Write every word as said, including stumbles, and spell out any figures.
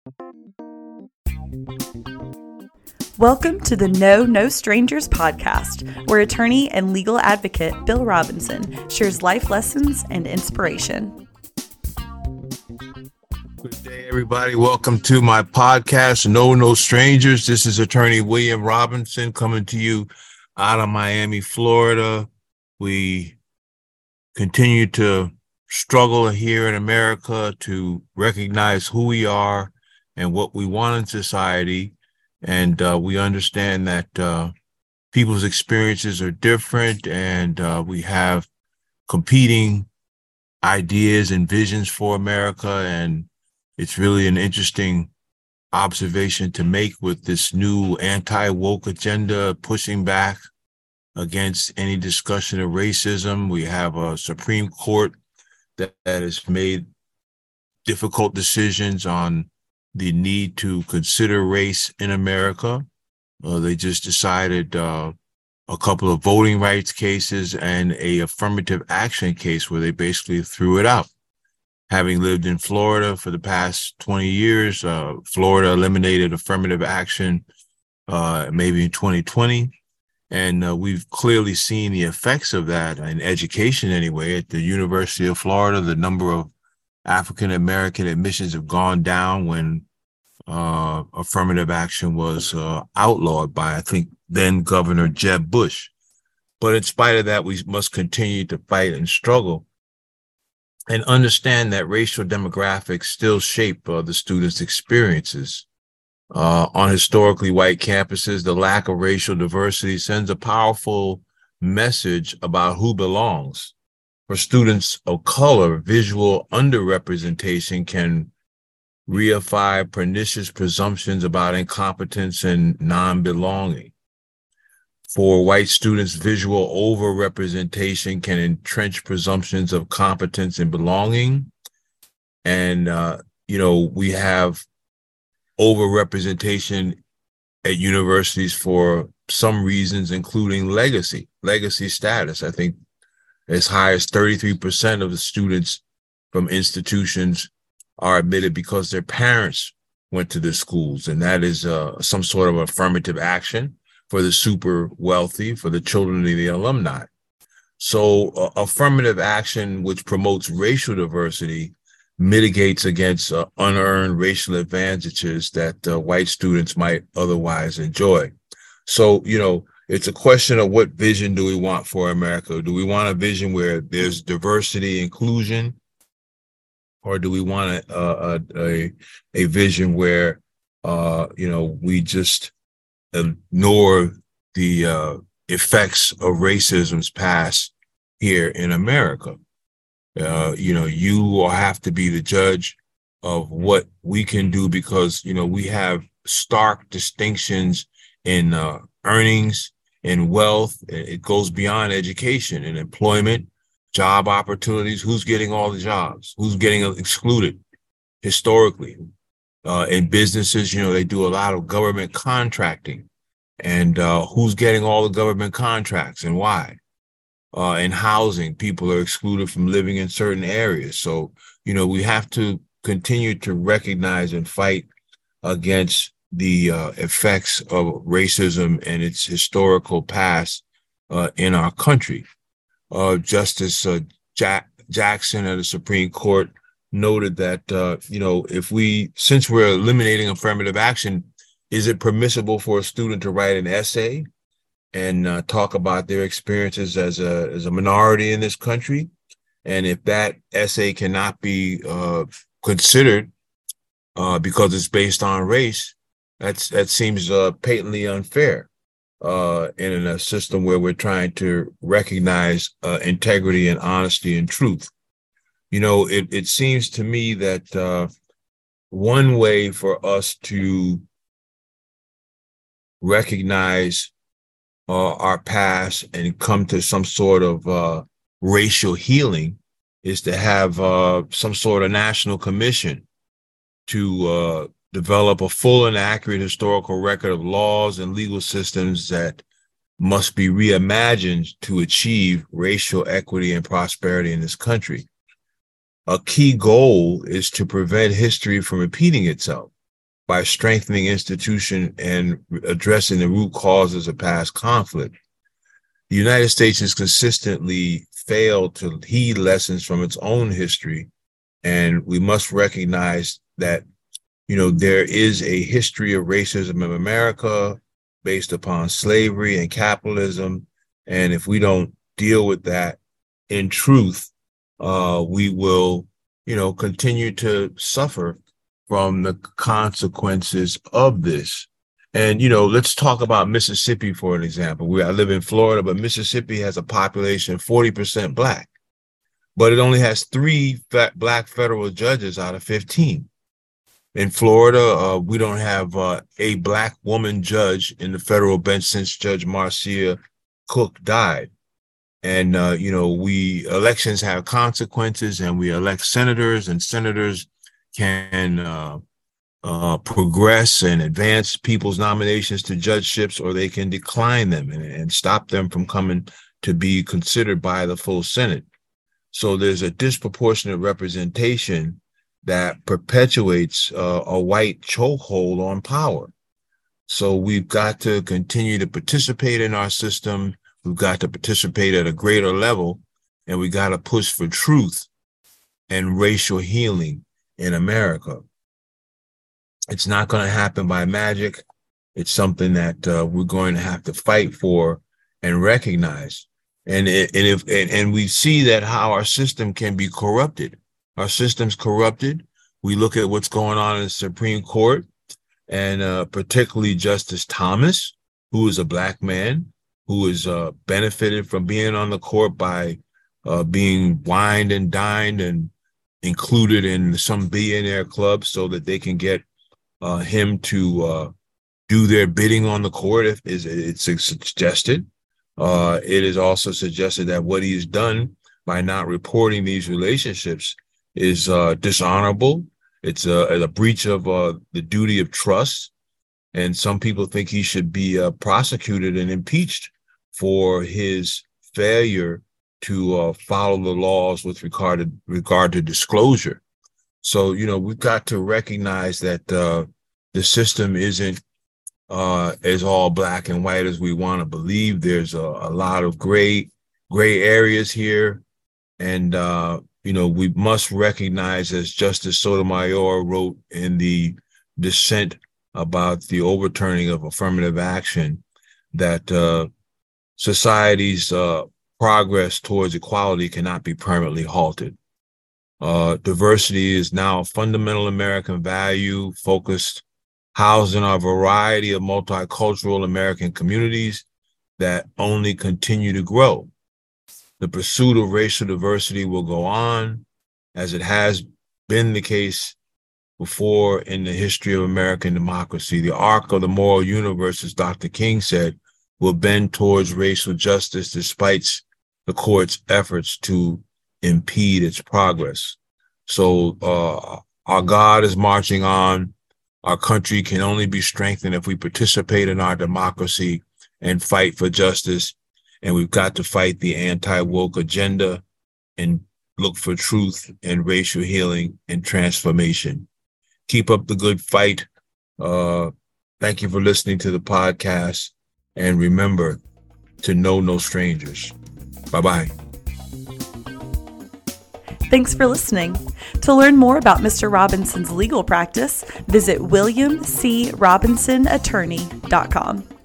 Welcome to the Know No Strangers podcast, where attorney and legal advocate Bill Robinson shares life lessons and inspiration. Good day, everybody. Welcome to my podcast, Know No Strangers. This is attorney William Robinson coming to you out of Miami, Florida. We continue to struggle here in America to recognize who we are and what we want in society. And uh, we understand that uh, people's experiences are different, and uh, we have competing ideas and visions for America. And it's really an interesting observation to make with this new anti-woke agenda pushing back against any discussion of racism. We have a Supreme Court that, that has made difficult decisions on the need to consider race in America. Uh, they just decided uh, a couple of voting rights cases and a affirmative action case where they basically threw it out. Having lived in Florida for the past twenty years, uh, Florida eliminated affirmative action uh, maybe in twenty twenty. And uh, we've clearly seen the effects of that in education anyway. At the University of Florida, the number of African-American admissions have gone down when uh, affirmative action was uh, outlawed by, I think, then Governor Jeb Bush. But in spite of that, we must continue to fight and struggle and understand that racial demographics still shape uh, the students' experiences. Uh, on historically white campuses, the lack of racial diversity sends a powerful message about who belongs. For students of color, visual underrepresentation can reify pernicious presumptions about incompetence and non-belonging. For white students, visual overrepresentation can entrench presumptions of competence and belonging. And, uh, you know, we have overrepresentation at universities for some reasons, including legacy, legacy status. I think as high as thirty-three percent of the students from institutions are admitted because their parents went to the schools, and that is uh, some sort of affirmative action for the super wealthy, for the children of the alumni. So uh, affirmative action, which promotes racial diversity, mitigates against uh, unearned racial advantages that uh, white students might otherwise enjoy. So, you know, it's a question of what vision do we want for America? Do we want a vision where there's diversity, inclusion, or do we want a a, a, a vision where, uh, you know, we just ignore the uh, effects of racism's past here in America? Uh, you know, you will have to be the judge of what we can do, because, you know, we have stark distinctions in uh, earnings and wealth. It goes beyond education and employment, job opportunities. Who's getting all the jobs? Who's getting excluded historically? Uh, in businesses, you know, they do a lot of government contracting. And uh, who's getting all the government contracts and why? Uh, in housing, people are excluded from living in certain areas. So, you know, we have to continue to recognize and fight against the uh, effects of racism and its historical past uh, in our country. Uh, Justice uh, Jack Jackson of the Supreme Court noted that, uh, you know, if we, since we're eliminating affirmative action, is it permissible for a student to write an essay and uh, talk about their experiences as a as a minority in this country? And if that essay cannot be uh, considered uh, because it's based on race, that's that seems uh, patently unfair uh, in a system where we're trying to recognize uh, integrity and honesty and truth. You know, it, it seems to me that uh, one way for us to recognize uh, our past and come to some sort of uh, racial healing is to have uh, some sort of national commission to uh, develop a full and accurate historical record of laws and legal systems that must be reimagined to achieve racial equity and prosperity in this country. A key goal is to prevent history from repeating itself. by strengthening institution and addressing the root causes of past conflict. The United States has consistently failed to heed lessons from its own history, and we must recognize that, you know, there is a history of racism in America based upon slavery and capitalism, and if we don't deal with that in truth, uh, we will, you know, continue to suffer from the consequences of this. And, you know, let's talk about Mississippi, for an example. We, I live in Florida, but Mississippi has a population forty percent Black, but it only has three fat Black federal judges out of fifteen. In Florida, uh, we don't have uh, a Black woman judge in the federal bench since Judge Marcia Cook died. And, uh, you know, we elections have consequences, and we elect senators, and senators can uh, uh, progress and advance people's nominations to judgeships, or they can decline them and, and stop them from coming to be considered by the full Senate. So there's a disproportionate representation that perpetuates uh, a white chokehold on power. So we've got to continue to participate in our system. We've got to participate at a greater level, and we got to push for truth and racial healing in America. It's not going to happen by magic. It's something that uh, we're going to have to fight for and recognize. And it, and if and, and we see that how our system can be corrupted. Our system's corrupted. We look at what's going on in the Supreme Court, and uh, particularly Justice Thomas, who is a Black man, who is uh, benefited from being on the court by uh, being wined and dined and included in some billionaire club so that they can get uh, him to uh, do their bidding on the court, if is it's suggested. Uh, it is also suggested that what he's done by not reporting these relationships is uh, dishonorable. It's a, a breach of uh, the duty of trust. And some people think he should be uh, prosecuted and impeached for his failure to uh, follow the laws with regard to, regard to disclosure. So, you know, we've got to recognize that uh, the system isn't uh, as all black and white as we want to believe. There's a, a lot of gray, gray areas here. And, uh, you know, we must recognize, as Justice Sotomayor wrote in the dissent about the overturning of affirmative action, that uh, society's uh, progress towards equality cannot be permanently halted. Uh, diversity is now a fundamental American value, focused, housed in a variety of multicultural American communities that only continue to grow. The pursuit of racial diversity will go on, as it has been the case before in the history of American democracy. The arc of the moral universe, as Doctor King said, will bend towards racial justice despite the court's efforts to impede its progress. So uh, our God is marching on. Our country can only be strengthened if we participate in our democracy and fight for justice. And we've got to fight the anti-woke agenda and look for truth and racial healing and transformation. Keep up the good fight. Uh, thank you for listening to the podcast. And remember to know no strangers. Bye-bye. Thanks for listening. To learn more about Mister Robinson's legal practice, visit william c robinson attorney dot com.